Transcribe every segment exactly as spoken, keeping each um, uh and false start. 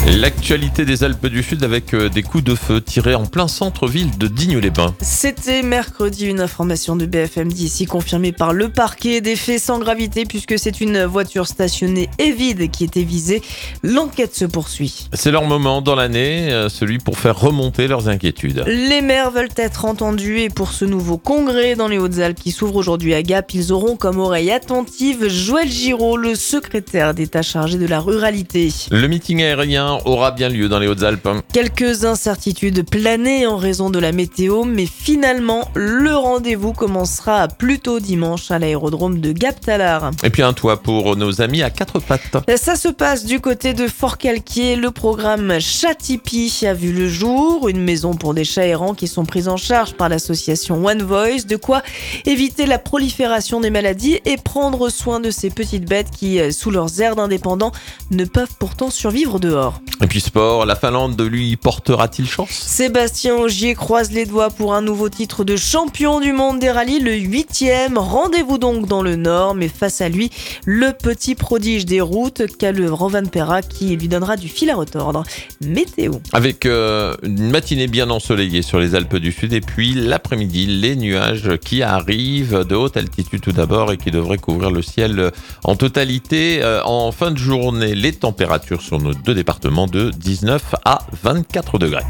L'actualité des Alpes du Sud avec euh, des coups de feu tirés en plein centre-ville de Digne-les-Bains. C'était mercredi, une information de B F M d'ici confirmée par le parquet. Des faits sans gravité puisque c'est une voiture stationnée et vide qui était visée. L'enquête se poursuit. C'est leur moment dans l'année, euh, celui pour faire remonter leurs inquiétudes. Les maires veulent être entendus et pour ce nouveau congrès dans les Hautes-Alpes qui s'ouvre aujourd'hui à Gap, ils auront comme oreille attentive Joël Giraud, le secrétaire d'État chargé de la ruralité. Le meeting aérien aura bien lieu dans les Hautes-Alpes. Quelques incertitudes planaient en raison de la météo, mais finalement, le rendez-vous commencera plus tôt dimanche à l'aérodrome de Gap-Talard. Et puis un toit pour nos amis à quatre pattes. Ça se passe du côté de Fort-Calquier. Le programme Chat-Tipeee a vu le jour. Une maison pour des chats errants qui sont prises en charge par l'association One Voice. De quoi éviter la prolifération des maladies et prendre soin de ces petites bêtes qui, sous leurs airs d'indépendants, ne peuvent pourtant survivre dehors. Et puis sport, la Finlande lui portera-t-il chance ? Sébastien Ogier croise les doigts pour un nouveau titre de champion du monde des rallyes, le huitième. Rendez-vous donc dans le Nord, mais face à lui, le petit prodige des routes, Kalle Rovanperä, qui lui donnera du fil à retordre. Météo. Avec euh, une matinée bien ensoleillée sur les Alpes du Sud et puis l'après-midi, les nuages qui arrivent de haute altitude tout d'abord et qui devraient couvrir le ciel en totalité. Euh, en fin de journée, les températures sur nos deux départements de dix-neuf à vingt-quatre degrés.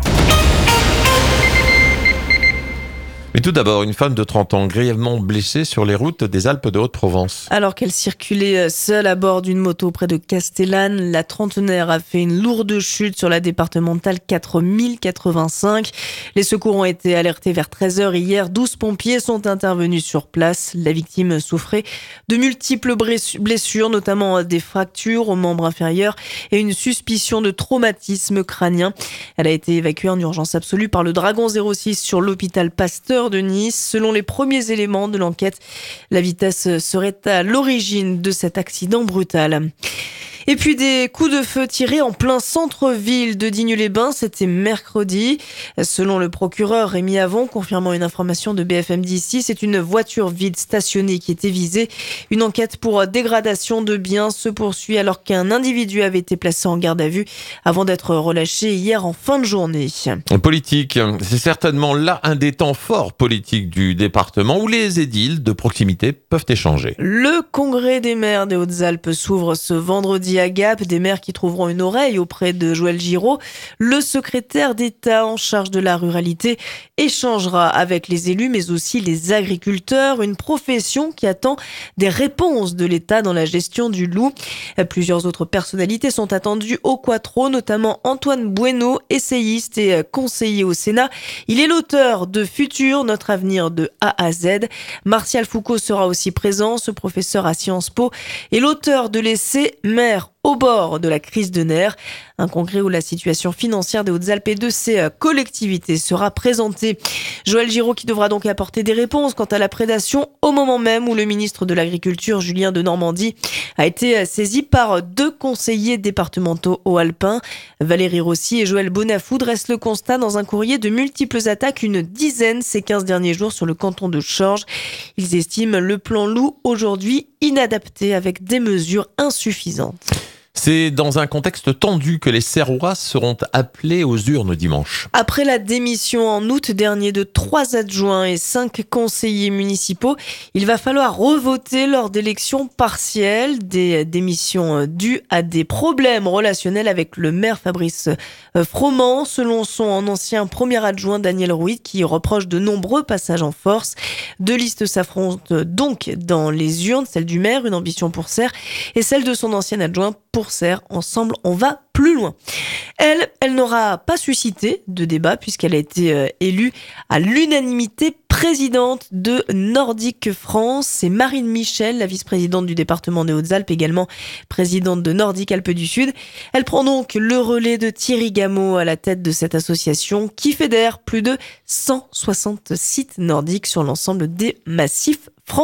Mais tout d'abord, une femme de trente ans grièvement blessée sur les routes des Alpes de Haute-Provence. Alors qu'elle circulait seule à bord d'une moto près de Castellane, la trentenaire a fait une lourde chute sur la départementale quatre mille quatre-vingt-cinq. Les secours ont été alertés vers treize heures hier. douze pompiers sont intervenus sur place. La victime souffrait de multiples blessures, notamment des fractures aux membres inférieurs et une suspicion de traumatisme crânien. Elle a été évacuée en urgence absolue par le Dragon zéro six sur l'hôpital Pasteur de Nice. Selon les premiers éléments de l'enquête, la vitesse serait à l'origine de cet accident brutal. Et puis des coups de feu tirés en plein centre-ville de Digne-les-Bains, c'était mercredi. Selon le procureur Rémi Avon, confirmant une information de B F M d'ici, c'est une voiture vide stationnée qui était visée. Une enquête pour dégradation de biens se poursuit alors qu'un individu avait été placé en garde à vue avant d'être relâché hier en fin de journée. En politique, c'est certainement là un des temps forts politiques du département où les édiles de proximité peuvent échanger. Le congrès des maires des Hautes-Alpes s'ouvre ce vendredi à Gap, des maires qui trouveront une oreille auprès de Joël Giraud. Le secrétaire d'État en charge de la ruralité échangera avec les élus mais aussi les agriculteurs, une profession qui attend des réponses de l'État dans la gestion du loup. Plusieurs autres personnalités sont attendues au Quattro, notamment Antoine Bueno, essayiste et conseiller au Sénat. Il est l'auteur de Futur, notre avenir de A à Z. Martial Foucault sera aussi présent, ce professeur à Sciences Po, et l'auteur de l'essai Maire au bord de la crise de nerfs. Un congrès où la situation financière des Hautes-Alpes et de ses collectivités sera présentée. Joël Giraud qui devra donc apporter des réponses quant à la prédation au moment même où le ministre de l'Agriculture, Julien Denormandie, a été saisi par deux conseillers départementaux haut alpins. Valérie Rossi et Joël Bonafou dressent le constat dans un courrier de multiples attaques, une dizaine ces quinze derniers jours sur le canton de Chorges. Ils estiment le plan loup aujourd'hui inadapté avec des mesures insuffisantes. C'est dans un contexte tendu que les Serrois seront appelés aux urnes dimanche. Après la démission en août dernier de trois adjoints et cinq conseillers municipaux, il va falloir revoter lors d'élections partielles, des démissions dues à des problèmes relationnels avec le maire Fabrice Froment, selon son ancien premier adjoint Daniel Rouit, qui reproche de nombreux passages en force. Deux listes s'affrontent donc dans les urnes, celle du maire, une ambition pour Serres, et celle de son ancien adjoint pour Serres. Ensemble, on va plus loin. Elle, elle n'aura pas suscité de débat puisqu'elle a été euh, élue à l'unanimité présidente de Nordic France. C'est Marine Michel, la vice-présidente du département des Hautes-Alpes, également présidente de Nordic Alpes du Sud. Elle prend donc le relais de Thierry Gameau à la tête de cette association qui fédère plus de cent soixante sites nordiques sur l'ensemble des massifs français.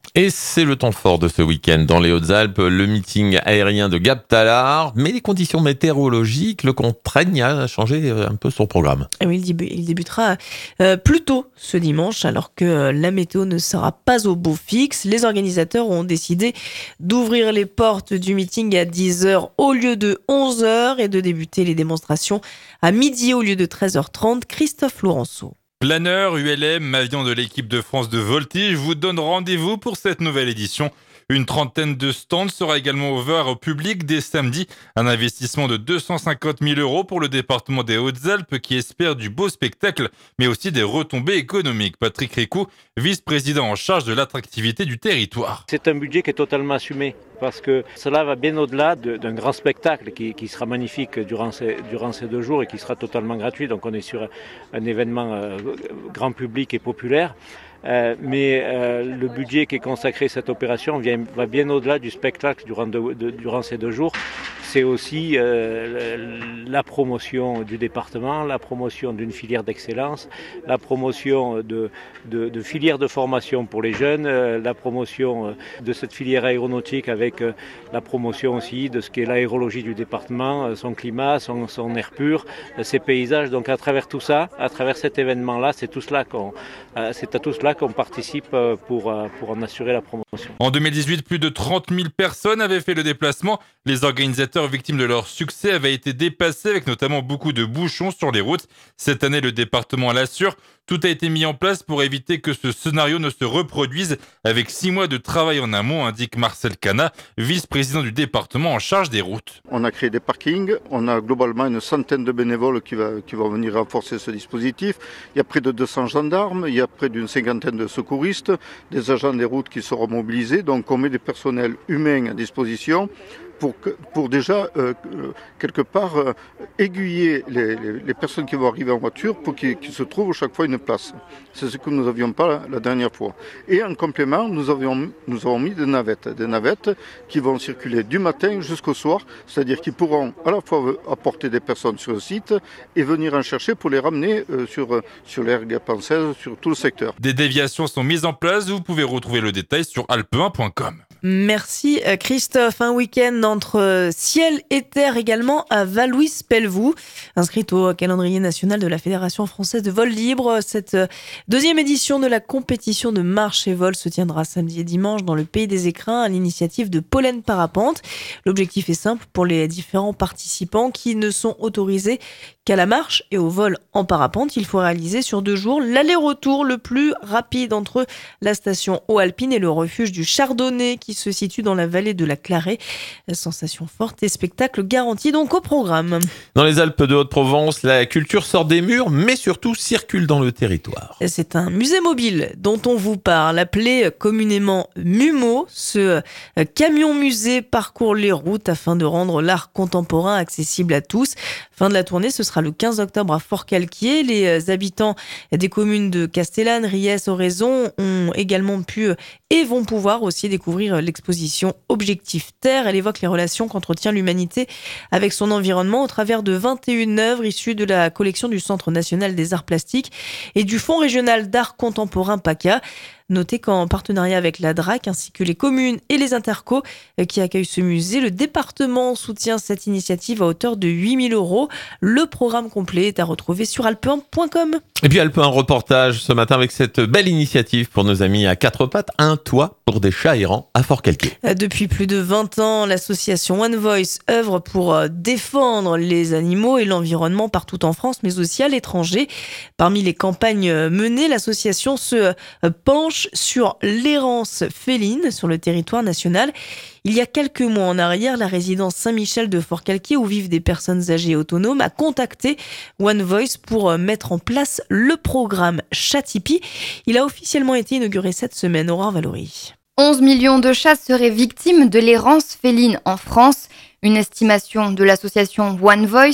Et c'est le temps fort de ce week-end dans les Hautes-Alpes, le meeting aérien de Gap-Talard, mais les conditions météorologiques le contraignent à changer un peu son programme. Et oui, il, débu- il débutera euh, plus tôt ce dimanche, alors que euh, la météo ne sera pas au beau fixe. Les organisateurs ont décidé d'ouvrir les portes du meeting à dix heures au lieu de onze heures et de débuter les démonstrations à midi au lieu de treize heures trente. Christophe Laurenceau. Planeur, U L M, avion de l'équipe de France de voltige vous donne rendez-vous pour cette nouvelle édition. Une trentaine de stands sera également ouvert au public dès samedi. Un investissement de deux cent cinquante mille euros pour le département des Hautes-Alpes qui espère du beau spectacle, mais aussi des retombées économiques. Patrick Récou, vice-président en charge de l'attractivité du territoire. C'est un budget qui est totalement assumé parce que cela va bien au-delà de, d'un grand spectacle qui, qui sera magnifique durant ces, durant ces deux jours et qui sera totalement gratuit. Donc on est sur un, un événement euh, grand public et populaire. Euh, mais euh, le budget qui est consacré à cette opération vient, va bien au-delà du spectacle durant, de, de, durant ces deux jours. C'est aussi euh, la promotion du département, la promotion d'une filière d'excellence, la promotion de, de, de filières de formation pour les jeunes, euh, la promotion de cette filière aéronautique avec euh, la promotion aussi de ce qu'est l'aérologie du département, euh, son climat, son, son air pur, euh, ses paysages. Donc à travers tout ça, à travers cet événement-là, c'est tout cela qu'on, euh, c'est à tout cela qu'on participe euh, pour, euh, pour en assurer la promotion. En deux mille dix-huit, plus de trente mille personnes avaient fait le déplacement. Les organisateurs victimes de leur succès avaient été dépassés avec notamment beaucoup de bouchons sur les routes. Cette année, le département l'assure. Tout a été mis en place pour éviter que ce scénario ne se reproduise avec six mois de travail en amont, indique Marcel Cana, vice-président du département en charge des routes. On a créé des parkings, on a globalement une centaine de bénévoles qui, va, qui vont venir renforcer ce dispositif. Il y a près de deux cents gendarmes, il y a près d'une cinquantaine de secouristes, des agents des routes qui seront mobilisés. Donc on met des personnels humains à disposition pour, que, pour déjà, euh, quelque part, euh, aiguiller les, les, les personnes qui vont arriver en voiture pour qu'ils, qu'ils se trouvent chaque fois une place. C'est ce que nous n'avions pas la, la dernière fois. Et en complément, nous, avions, nous avons mis des navettes, des navettes qui vont circuler du matin jusqu'au soir, c'est-à-dire qu'ils pourront à la fois apporter des personnes sur le site et venir en chercher pour les ramener euh, sur, sur l'aire Gap-Ançaise, sur tout le secteur. Des déviations sont mises en place, vous pouvez retrouver le détail sur alpe un point com. Merci Christophe. Un week-end entre ciel et terre également à Val-Louis-Pelvoux. Inscrite au calendrier national de la Fédération française de vol libre, cette deuxième édition de la compétition de marche et vol se tiendra samedi et dimanche dans le Pays des Écrins à l'initiative de Pollen Parapente. L'objectif est simple pour les différents participants qui ne sont autorisés qu'à la marche et au vol en parapente. Il faut réaliser sur deux jours l'aller-retour le plus rapide entre la station Haut-Alpine et le refuge du Chardonnay qui se situe dans la vallée de la Clarée. Sensation forte et spectacle garanti donc au programme. Dans les Alpes de Haute-Provence, la culture sort des murs, mais surtout circule dans le territoire. C'est un musée mobile dont on vous parle, appelé communément MUMO. Ce camion-musée parcourt les routes afin de rendre l'art contemporain accessible à tous. Fin de la tournée, ce sera le quinze octobre à Forcalquier. Les habitants des communes de Castellane, Riez, Oraison ont également pu et vont pouvoir aussi découvrir l'exposition Objectif Terre. Elle évoque les relations qu'entretient l'humanité avec son environnement au travers de vingt et une œuvres issues de la collection du Centre national des arts plastiques et du Fonds régional d'art contemporain PACA. Notez qu'en partenariat avec la D R A C ainsi que les communes et les intercos qui accueillent ce musée, le département soutient cette initiative à hauteur de huit mille euros. Le programme complet est à retrouver sur alpe un point com. Et puis Alpe un reportage ce matin avec cette belle initiative pour nos amis à quatre pattes, un toit pour des chats errants à Forcalquier. Depuis plus de vingt ans, l'association One Voice œuvre pour défendre les animaux et l'environnement partout en France, mais aussi à l'étranger. Parmi les campagnes menées, l'association se penche sur l'errance féline sur le territoire national. Il y a quelques mois en arrière, la résidence Saint-Michel de Forcalquier, où vivent des personnes âgées autonomes, a contacté One Voice pour mettre en place le programme Chatipi. Il a officiellement été inauguré cette semaine. Aurore Valory. onze millions de chats seraient victimes de l'errance féline en France. Une estimation de l'association One Voice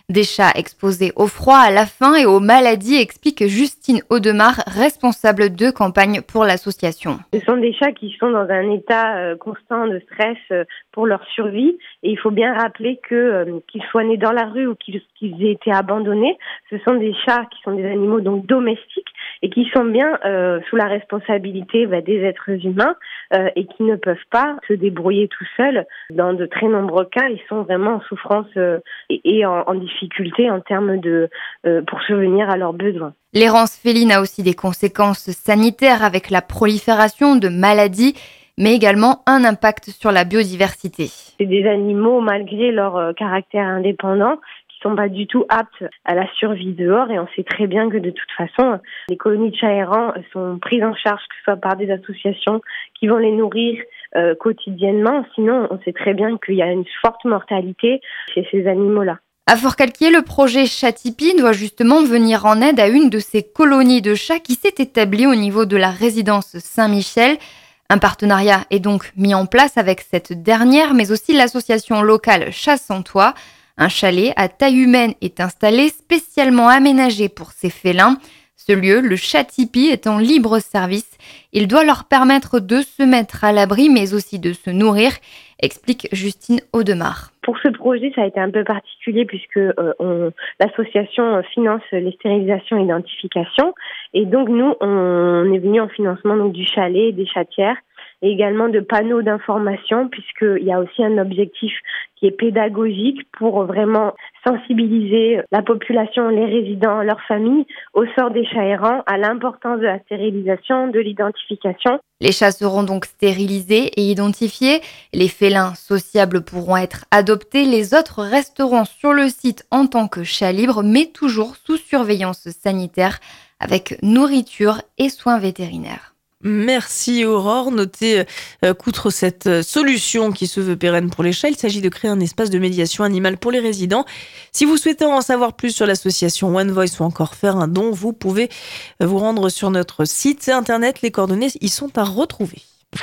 Des chats exposés au froid, à la faim et aux maladies, explique Justine Audemars, responsable de campagne pour l'association. Ce sont des chats qui sont dans un état euh, constant de stress euh, pour leur survie. Et il faut bien rappeler que euh, qu'ils soient nés dans la rue ou qu'ils, qu'ils aient été abandonnés, ce sont des chats qui sont des animaux donc domestiques et qui sont bien euh, sous la responsabilité bah, des êtres humains euh, et qui ne peuvent pas se débrouiller tout seuls. Dans de très nombreux cas, ils sont vraiment en souffrance euh, et, et en, en difficulté en termes de euh, pour subvenir à leurs besoins. L'errance féline a aussi des conséquences sanitaires avec la prolifération de maladies, mais également un impact sur la biodiversité. C'est des animaux, malgré leur euh, caractère indépendant, qui sont pas du tout aptes à la survie dehors, et on sait très bien que de toute façon, les colonies de chats errants sont prises en charge, que ce soit par des associations qui vont les nourrir euh, quotidiennement. Sinon, on sait très bien qu'il y a une forte mortalité chez ces animaux-là. À Forcalquier, le projet Chatipi doit justement venir en aide à une de ces colonies de chats qui s'est établie au niveau de la résidence Saint-Michel. Un partenariat est donc mis en place avec cette dernière, mais aussi l'association locale Chat Sans Toit. Un chalet à taille humaine est installé, spécialement aménagé pour ces félins. Ce lieu, le Chatipi, est en libre service. Il doit leur permettre de se mettre à l'abri, mais aussi de se nourrir, explique Justine Audemars. Pour ce projet, ça a été un peu particulier puisque euh, on, l'association finance les stérilisations et l'identification. Et donc, nous, on est venu en financement donc, du chalet, des chatières et également de panneaux d'information puisqu'il y a aussi un objectif qui est pédagogique pour vraiment sensibiliser la population, les résidents, leurs familles au sort des chats errants, à l'importance de la stérilisation, de l'identification. Les chats seront donc stérilisés et identifiés. Les félins sociables pourront être adoptés. Les autres resteront sur le site en tant que chats libres, mais toujours sous surveillance sanitaire avec nourriture et soins vétérinaires. Merci Aurore. Notez euh, qu'outre cette euh, solution qui se veut pérenne pour les chats, il s'agit de créer un espace de médiation animale pour les résidents. Si vous souhaitez en savoir plus sur l'association One Voice ou encore faire un don, vous pouvez vous rendre sur notre site internet. Les coordonnées y sont à retrouver.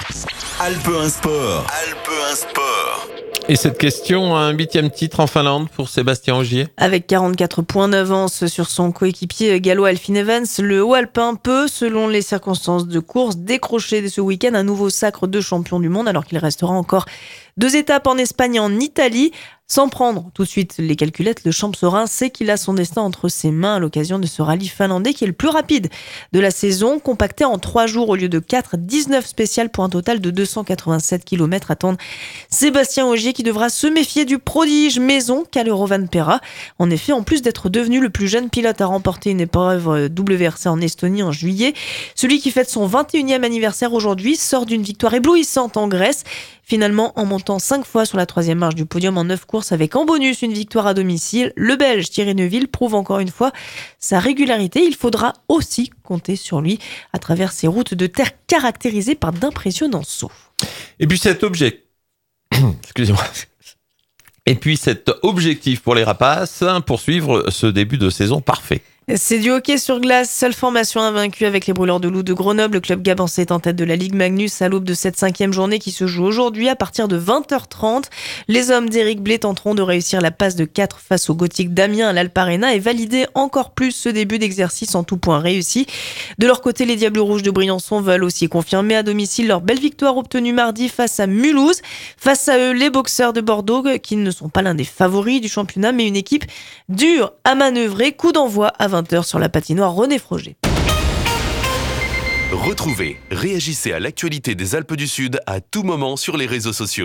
Alpe un Sport. Alpe un Sport. Et cette question, un huitième titre en Finlande pour Sébastien Ogier. Avec quarante-quatre points d'avance sur son coéquipier gallois Elfyn Evans, le haut alpin peut, selon les circonstances de course, décrocher dès ce week-end un nouveau sacre de champion du monde, alors qu'il restera encore deux étapes en Espagne et en Italie. Sans prendre tout de suite les calculettes, le champ serein sait qu'il a son destin entre ses mains à l'occasion de ce rallye finlandais qui est le plus rapide de la saison, compacté en trois jours au lieu de quatre, dix-neuf spéciales pour un total de deux cent quatre-vingt-sept kilomètres. Attendent Sébastien Ogier qui devra se méfier du prodige maison qu'est le Rovanperä. En effet, en plus d'être devenu le plus jeune pilote à remporter une épreuve W R C en Estonie en juillet, celui qui fête son vingt et unième anniversaire aujourd'hui sort d'une victoire éblouissante en Grèce. Finalement, en montant cinq fois sur la troisième marche du podium en neuf courses avec en bonus une victoire à domicile, le Belge Thierry Neuville prouve encore une fois sa régularité. Il faudra aussi compter sur lui à travers ces routes de terre caractérisées par d'impressionnants sauts. Et puis cet objet... Excusez-moi. Et puis cet objectif pour les Rapaces, poursuivre ce début de saison parfait. C'est du hockey sur glace, seule formation invaincue avec les Brûleurs de Loup de Grenoble. Le club gabençais est en tête de la Ligue Magnus à l'aube de cette cinquième journée qui se joue aujourd'hui à partir de vingt heures trente. Les hommes d'Éric Blé tenteront de réussir la passe de quatre face au Gothique d'Amiens à l'Alp Arena et valider encore plus ce début d'exercice en tout point réussi. De leur côté, les Diables Rouges de Briançon veulent aussi confirmer à domicile leur belle victoire obtenue mardi face à Mulhouse. Face à eux, les boxeurs de Bordeaux qui ne sont pas l'un des favoris du championnat mais une équipe dure à manœuvrer. Coup d'envoi à vingt heures sur la patinoire René Froger. Retrouvez, réagissez à l'actualité des Alpes du Sud à tout moment sur les réseaux sociaux.